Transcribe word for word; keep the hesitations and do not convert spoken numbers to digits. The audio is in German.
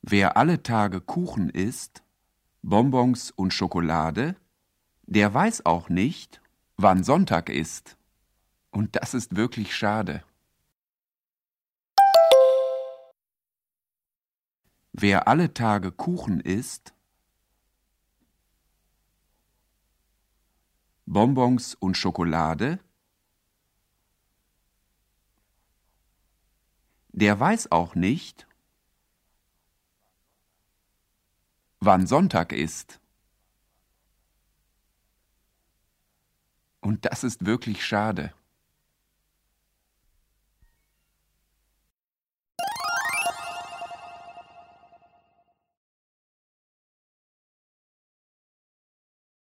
Wer alle Tage Kuchen isst, Bonbons und Schokolade, der weiß auch nicht, wann Sonntag ist. Und das ist wirklich schade. Wer alle Tage Kuchen isst, Bonbons und Schokolade, der weiß auch nicht, wann Sonntag ist. Und das ist wirklich schade.